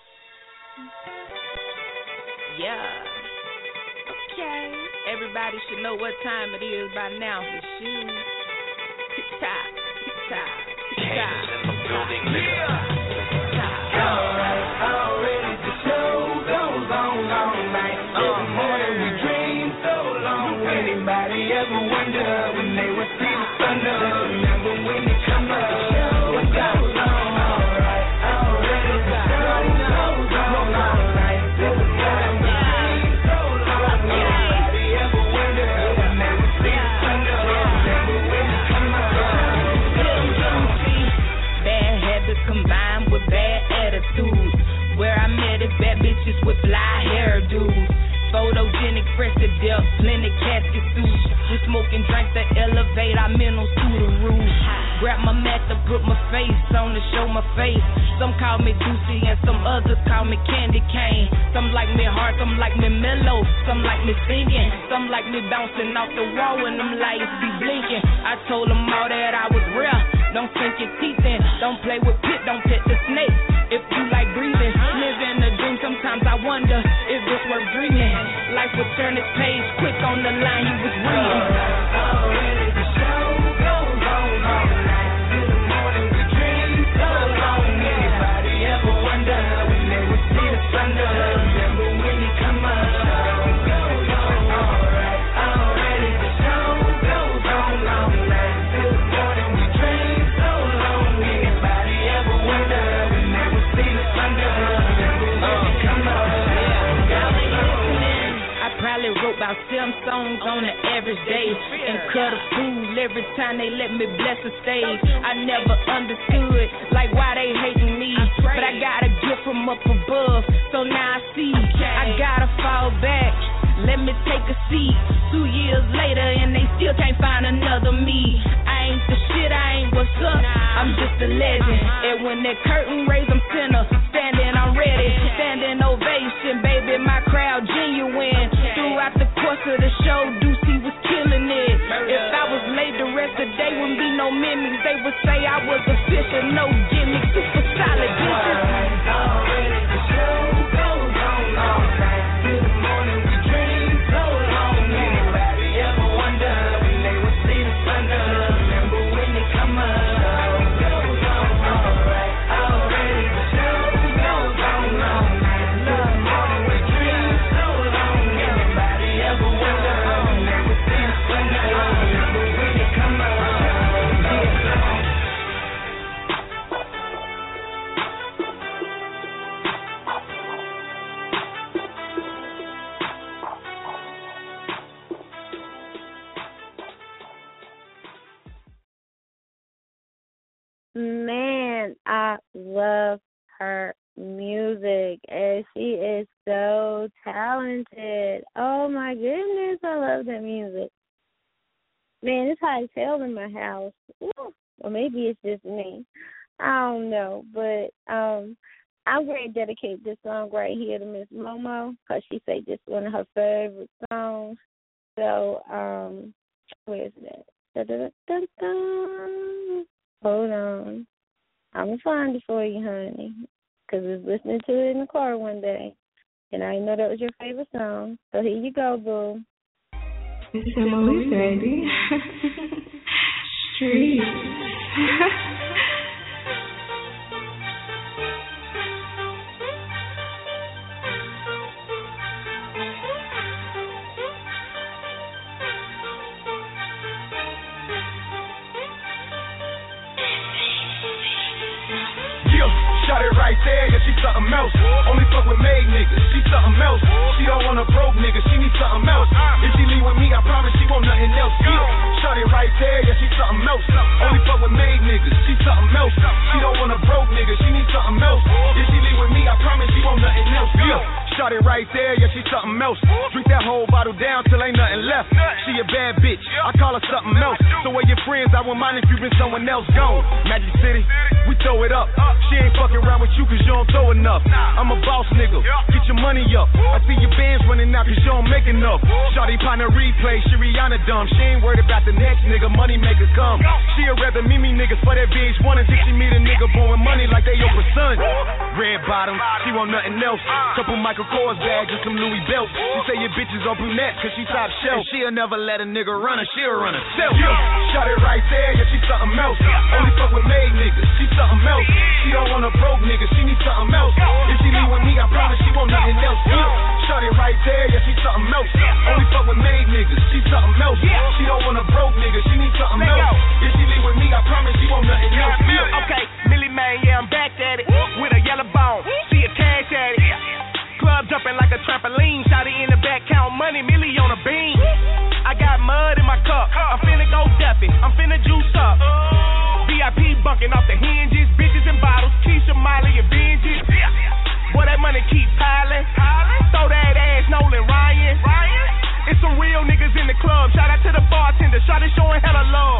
Yeah. Okay. Everybody should know what time it is by now. The shoes. Tick-tock, tick-tock, tick-tock. In the building, nigga. Alright, already the show goes on all night. Every morning we dream so long. Anybody ever wonder when they would see the sun up? Remember when they come up? The show goes on. Alright, already the show goes on all night. Every morning we dream so long. Anybody ever wonder when they would see the sun up? Remember when they come up? Bad habits combined with bad attitudes. Where I met it, bad bitches with fly hairdos. Photogenic, fresh to death, plenty casket suits. We smoking, drink the elevate our mentals to the roof. Grab my mat to put my face on to show my face. Some call me Ducey and some others call me Candy Cane. Some like me hard, some like me mellow. Some like me singing, some like me bouncing off the wall when them lights be blinking. I told them all that I was real. Don't sink your teeth in, don't play with pit, don't pet the snake. If you like breathing, living a dream, sometimes I wonder if it's worth dreaming. Life will turn its page quick on the line you was reading. Already the show goes on all night. In the morning we dream so long. Anybody ever wonder when they would see the sun up? Remember when you come up? Goes on, alright. Already the show goes on all night. In the morning we dream so long. Anybody ever wonder when they would see the sun up? Remember when you come up? I probably wrote about seven songs on an average day and cut a fool every time they let me bless the stage. I never understood like why they hating me, but I got a gift from up above, so now I see I gotta fall back. Let me take a seat. Two years later and they still can't find another me. I ain't the shit, I ain't what's up. I I'm just a legend. And when that curtain raise, I'm sinner. Standing, I'm ready. Standing ovation, baby, my crowd genuine. Throughout the course of the show, Deucey was killing it. If I was late the rest of the day, wouldn't be no mimics. They would say I was official, no gimmicks, super solid. Bitches. Already the show goes on all night. Till the morning we dream so long. Anybody ever wonder when they would see the sun up? Remember when they come up? Man, I love her music, and she is so talented. Oh my goodness, I love that music. Man, it's hot as hell in my house. Ooh. Or maybe it's just me. I don't know, but um, I'm going to dedicate this song right here to Miss Momo, because she said this is one of her favorite songs. So, um, where is that? Da-da-da-da-da. Hold on. I'm going to find it for you, honey, because I was listening to it in the car one day, and I know that was your favorite song. So here you go, boo. It's Emily, baby. Street. Shot it right there, yeah, she something else. Only fuck with made niggas, she something else. She don't want a broke nigga, she need something else. If she leave with me, I promise she won't nothing else. Yeah. Shot it right there, yeah, she something else. Only fuck with made niggas, she something else. She don't want a broke nigga, she need something else. If she leave with me, I promise she won't nothing else. Yeah. Shot it right there, yeah, she something else. Drink that whole bottle down till ain't nothing left. She a bad bitch, I call her something else. So where your friends, I won't mind if you been someone else gone. Magic City, we throw it up. She ain't fucking around with you cause you don't throw enough. I'm a boss nigga, get your money up. I see your bands running out cause you don't make enough. Shawty find a replay, she Rihanna dumb. She ain't worried about the next nigga, money makers come. She'd rather meet me niggas for that V H one until she meet a nigga blowing money like they Oprah son. Red bottom, she want nothing else. Couple Michael Kors bags and some Louis belts. She say your bitches are brunette cause she top shelf. And she'll never let a nigga run her, she'll run herself. Yeah. Shot it right there, yeah, she something else. Only fuck with made niggas, she something else. She don't want a broke nigga, she need something else. If she leave with me, I promise she won't nothing else. Yeah. Shot it right there, yeah, she something else. Only fuck with made niggas, she something else. She don't want a broke nigga, she need something else. If she leave with me, I promise she won't nothing else. Yeah. Okay, Millie Man, yeah, I'm back at it with a yellow bone. She a cash at it. Club jumping like a trampoline. Shot it in the back, count money, Millie on a beam. I got mud in my cup. I'm finna go Duffy. I'm finna juice up. V I P bunking off the hinges. Bitches and bottles. Keisha, Miley, and Benji. Boy, that money keep piling. Throw that ass, Nolan Ryan. It's some real niggas in the club. Shout out to the bartender. Shot it showing hella love.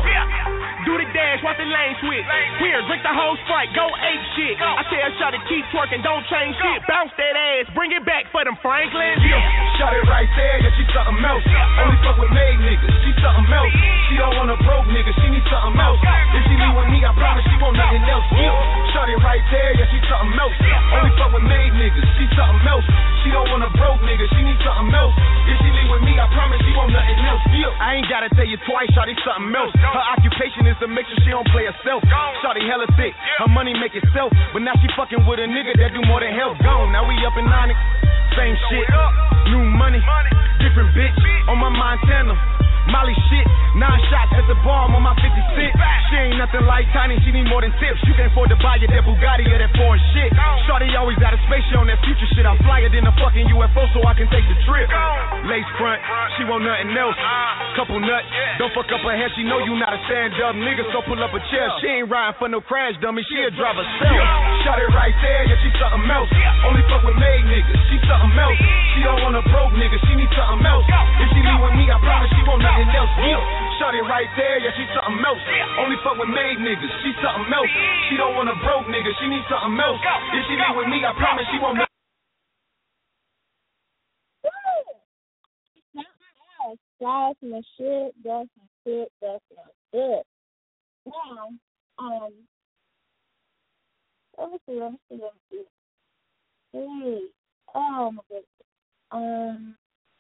Do the dash, watch the lane switch. Here, drink the whole Sprite. Go ape shit. I tell Shot it, keep twerking. Don't change shit. Bounce that ass. Bring it back for them Franklins. Yeah. Shot it right there. Yeah, she something else. Only fuck with made niggas. She something else. She don't want a broke nigga. She need something else. If she leave with me, I promise she won't nothing else. Yeah. Shot it right there. Yeah, she something else. Only fuck with made niggas. She something else. She don't want a broke nigga. She need something else. If she leave with me, I promise she won't nothing else. Yeah. I ain't gotta tell you twice. Shawty something else. Her occupation is to make sure she don't play herself. Shawty hella thick. Her money make itself. But now she fucking with a nigga that do more than help. Gone. Now we up in Onyx. Same shit. New money. Different bitch. On my Montana. Molly shit, nine shots at the bar, I'm on my fifty cent. She ain't nothing like Tiny, she need more than tips. You can't afford to buy you that Bugatti or that foreign shit. Shawty always got a spaceship on that future shit. I'm flyer than a fucking U F O so I can take the trip. Lace front, she want nothing else. Couple nuts, don't fuck up her head, she know you not a stand-up nigga, so pull up a chair. She ain't riding for no crash dummy, she a drive herself. Shot it right there, yeah, she something else. Only fuck with made niggas, she something else. She don't want a broke nigga, she need something else. If she leave with me, I promise she won't nothing else. Yeah. Shorty right there, yeah, she something else. Only fuck with made niggas, she something else. She don't want a broke nigga, she needs something else. If she leave with me, I promise she won't. That's my shit. That's my shit. That's my shit. Now, um, let me see. Let me see. Let me see. Hey, oh my goodness. Um.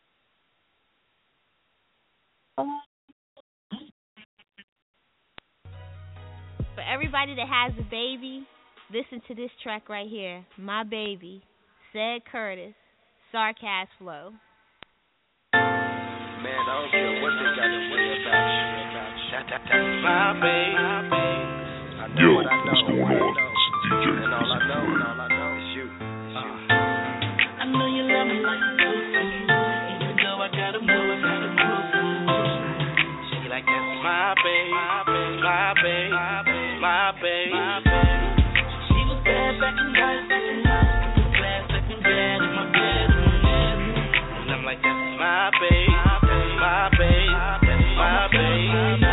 um For everybody that has a baby, listen to this track right here. My Baby, Said Curtis, Sarcasm Flow. Man, I don't care what they got to say about you. Shout out to my baby. I know Yo, what I know. what's going on? It's D J. And all I know, and all I know is you. Is you. I know you love me like you do, even though I gotta move, I gotta move. She like that's my baby, my baby, my baby. She was bad back in high school, class second bad in my bed. And I'm like that's my baby, my baby, my baby.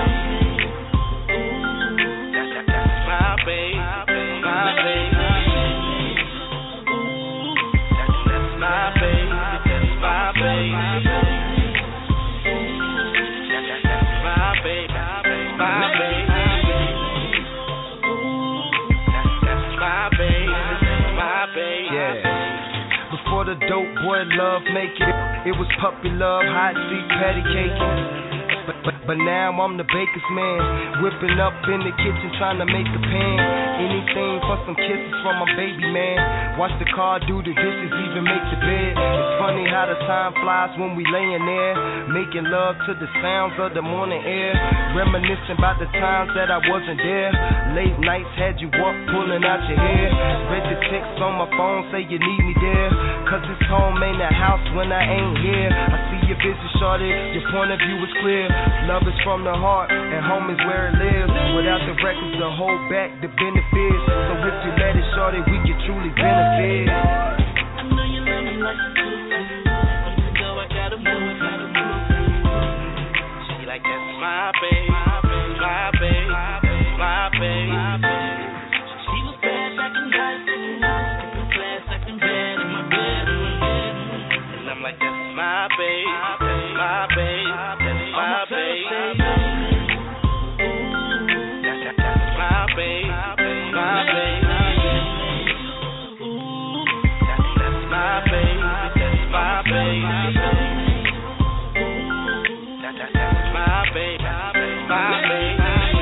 That's my baby, my baby. That's my baby, that's my baby. That's my baby, my baby. That's my baby, my baby. Yeah. Before the dope boy love make it, it was puppy love, hot seat, patty cake. But, but, but now I'm the baker's man, whipping up in the kitchen trying to make a pan. Anything for some kisses from my baby man. Watch the car do the dishes, even make the bed. It's funny how the time flies when we laying there, making love to the sounds of the morning air. Reminiscing about the times that I wasn't there. Late nights had you up pulling out your hair. Read the text on my phone, say you need me there. Cause it's home ain't the house when I ain't here. I see you busy, shorty, your point of view is clear. Love is from the heart, and home is where it lives. Without the records to hold back the benefits. So if you let it, shorty, we can truly benefit. I know you love me like you do, even though I gotta move, I gotta move. She like that's my baby, my baby, my baby. She was bad back in high school, class second bad in my bed. And I'm like that's my baby, my baby, my baby. That's my baby, my baby. That's my baby, that's my baby. That's my baby, my baby.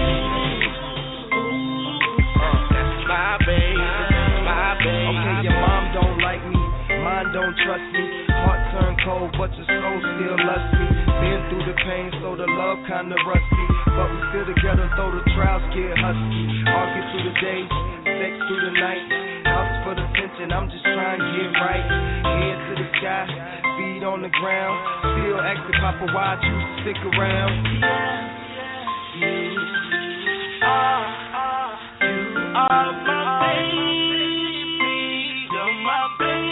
That's my baby, my baby. Okay, your mom don't like me, mine don't trust me. Heart turned cold, but your soul still lusty. Been through the pain, so the love kinda rusty. But we still together, though the trials get husky. Argue through the day, sex through the night. House for the pension, I'm just trying to get right. Head to the sky, feet on the ground. Still asking Papa why I choose to stick around. You are, you are my baby. You're my baby.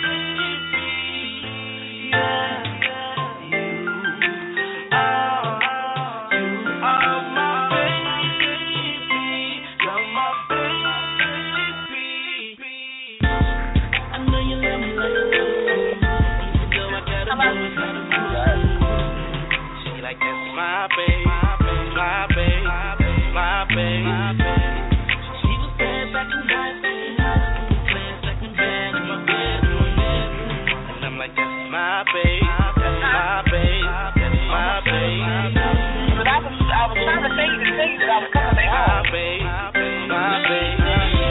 She like that's my baby, my baby, my baby. She was bad back in high school, class second bad in my bed. And I'm like that's my baby, that's my baby, that's my baby. But I was, I was trying to say the things that I was coming back My home. baby, my baby.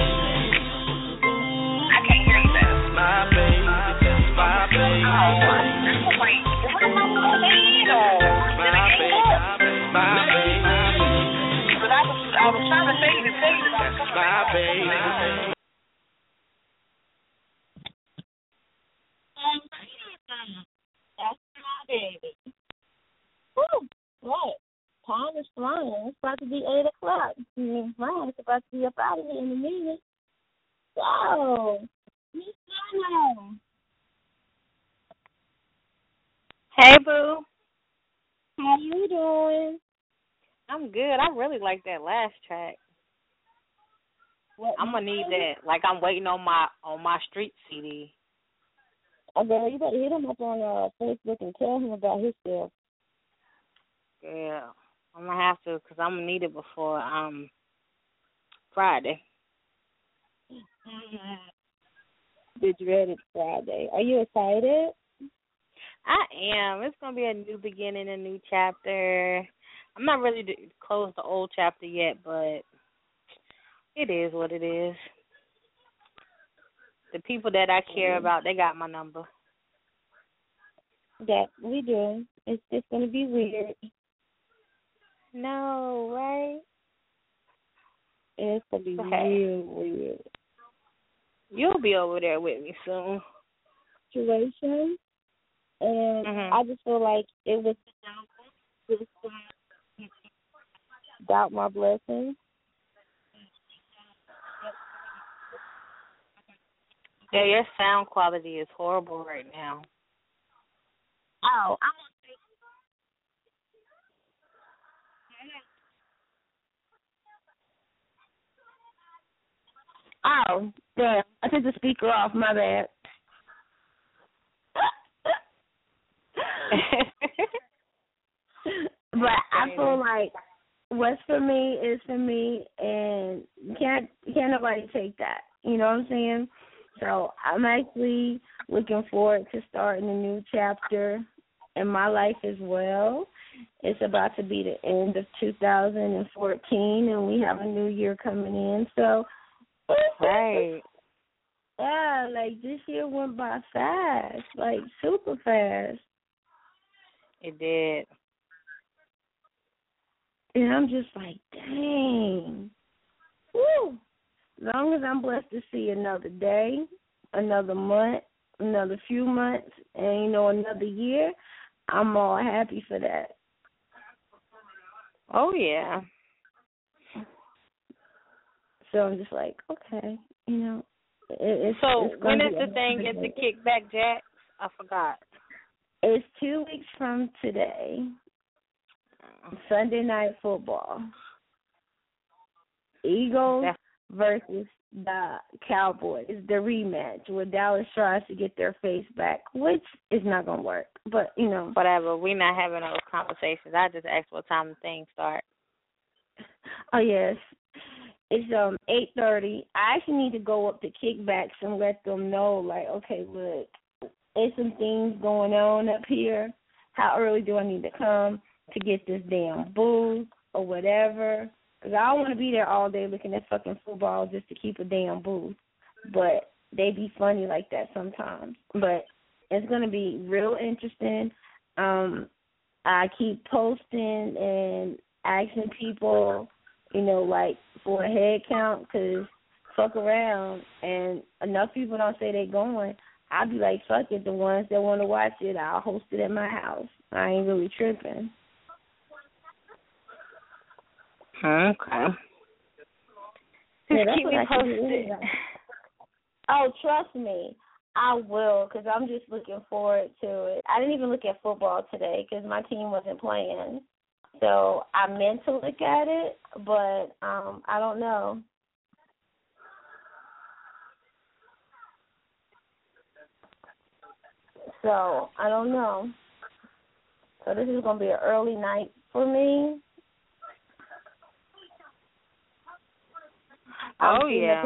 I can't hear you better. My baby, that's my baby. Oh, I'm like, what am I saying? Or did I get up? My baby. But I was, I was trying to say the things that I was coming My back baby. home. That's my baby. Woo! Right. Time is flying. It's about to be eight o'clock. Mm, flying. It's about to be up out of here in a minute. So, Miss Donna. Hey, boo. How you doing? I'm good. I really like that last track. What, I'm gonna need that. Like I'm waiting on my on my street C D. Oh, girl, you better hit him up on uh, Facebook and tell him about his stuff. Yeah, I'm gonna have to because I'm gonna need it before um Friday. Did you read it Friday? Are you excited? I am. It's gonna be a new beginning, a new chapter. I'm not ready to close the old chapter yet, but it is what it is. The people that I care about, they got my number. That we do. It's just gonna be weird. No, right? It's gonna be okay. real weird. You'll be over there with me soon. Situation, and mm-hmm. I just feel like it was just doubt my blessings. Yeah, your sound quality is horrible right now. Oh, I'm Oh, damn. I took the speaker off, my bad. But I feel like what's for me is for me, and can't can't nobody take that. You know what I'm saying? So I'm actually looking forward to starting a new chapter in my life as well. It's about to be the end of two thousand fourteen, and we have a new year coming in. So, right. Yeah, like this year went by fast, like super fast. It did. And I'm just like, dang. Woo. As long as I'm blessed to see another day, another month, another few months, and, you know, another year, I'm all happy for that. Oh, yeah. So I'm just like, okay, you know. It, it's, so it's when is the thing at the Kickback Jacks? I forgot. It's two weeks from today. Sunday night football. Eagles versus the Cowboys. The rematch where Dallas tries to get their face back, which is not going to work. But, you know. Whatever. We're not having those conversations. I just asked what time the thing start. Oh, yes. It's um eight thirty. I actually need to go up to Kickbacks and let them know, like, okay, look, there's some things going on up here. How early do I need to come to get this damn booth or whatever? Because I don't want to be there all day looking at fucking football just to keep a damn booth. But they be funny like that sometimes. But it's going to be real interesting. Um, I keep posting and asking people, you know, like for a head count, because fuck around and enough people don't say they going. I'll be like, fuck it, the ones that want to watch it, I'll host it at my house. I ain't really tripping. Okay. Yeah, Just keep me posted. Oh, trust me, I will, because I'm just looking forward to it. I didn't even look at football today because my team wasn't playing. So I meant to look at it, but um, I don't know. So I don't know. So this is going to be an early night for me. Oh, yeah.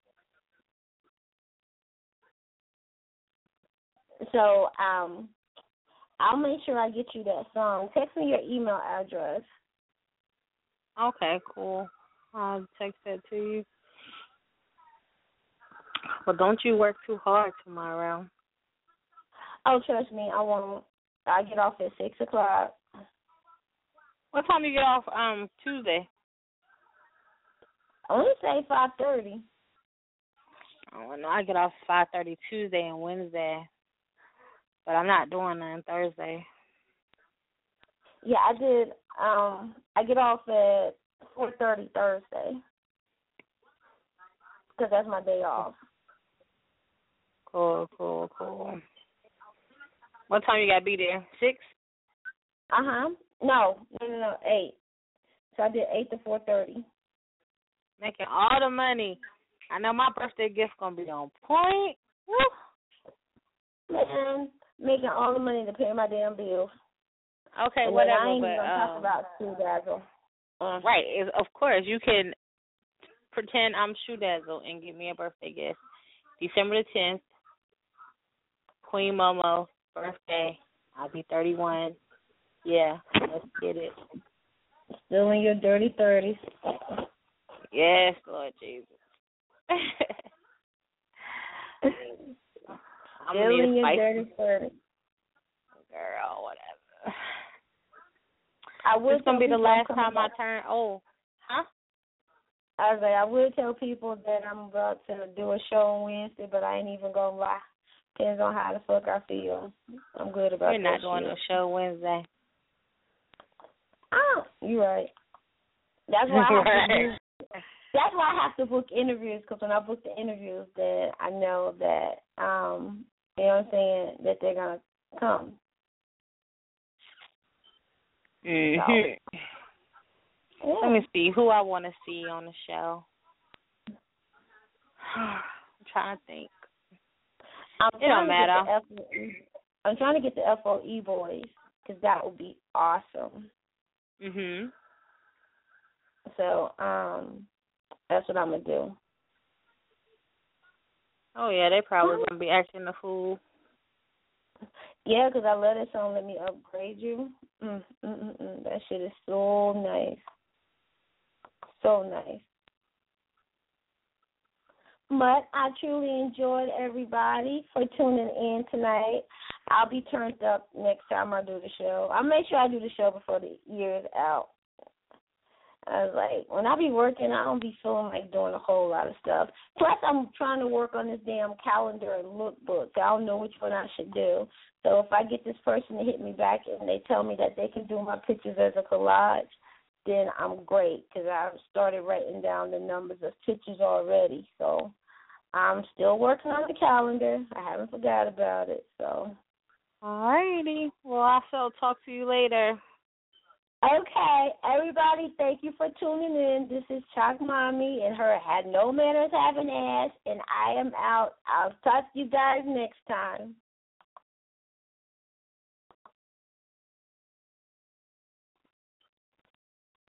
So um, I'll make sure I get you that song. Text me your email address. Okay, cool. I'll text that to you. But don't you work too hard tomorrow. Oh, trust me, I won't. I get off at six o'clock. What time do you get off um Tuesday? I want to say five thirty. Oh, no, I get off five thirty Tuesday and Wednesday. But I'm not doing that on Thursday. Yeah, I did. Um, I get off at four thirty Thursday because that's my day off. Cool, cool, cool. What time you got to be there? Six? Uh-huh. No, no, no, no, eight. So I did eight to four thirty. Making all the money. I know my birthday gift gonna be on point. Woo. Man, making all the money to pay my damn bills. Okay, and whatever. I ain't but even gonna um, talk about Shoedazzle. Uh, right, is, of course you can pretend I'm Shoedazzle and give me a birthday gift. December the tenth, Queen Momo birthday. I'll be thirty-one. Yeah, let's get it. Still in your dirty thirties. Yes, Lord Jesus. I'm Still gonna in need a your spicy dirty thirties. girl, whatever. I would It's gonna be the people last I'm time coming I turn old. Huh? I was like, I would tell people that I'm about to do a show on Wednesday, but I ain't even gonna lie. Depends on how the fuck I feel. I'm good about You're that not doing shit. a show Wednesday. Oh, you're right. That's why I have Right. to do. That's why I have to book interviews, because when I book the interviews, then I know that um, you know what I'm saying, that they're gonna come. Mm-hmm. Yeah. Let me see who I want to see on the show. I'm trying to think. I'm It don't trying to matter. get the F O E I'm trying to get the F O E boys, because that would be awesome. Mhm. So um, that's what I'm gonna do. Oh yeah, they probably gonna be acting the fool. Yeah, because I love that song, Let Me Upgrade You. Mm, mm, mm, mm. That shit is so nice. So nice. But I truly enjoyed everybody for tuning in tonight. I'll be turned up next time I do the show. I'll make sure I do the show before the year is out. I was like, when I be working, I don't be feeling like doing a whole lot of stuff. Plus, I'm trying to work on this damn calendar and lookbook. I don't know which one I should do. So if I get this person to hit me back and they tell me that they can do my pictures as a collage, then I'm great, because I've started writing down the numbers of pictures already. So I'm still working on the calendar. I haven't forgot about it. So. All righty. Well, I shall talk to you later. Okay, everybody, thank you for tuning in. This is Chalk Mommy, and her Had No Manners Have an Ass, and I am out. I'll talk to you guys next time.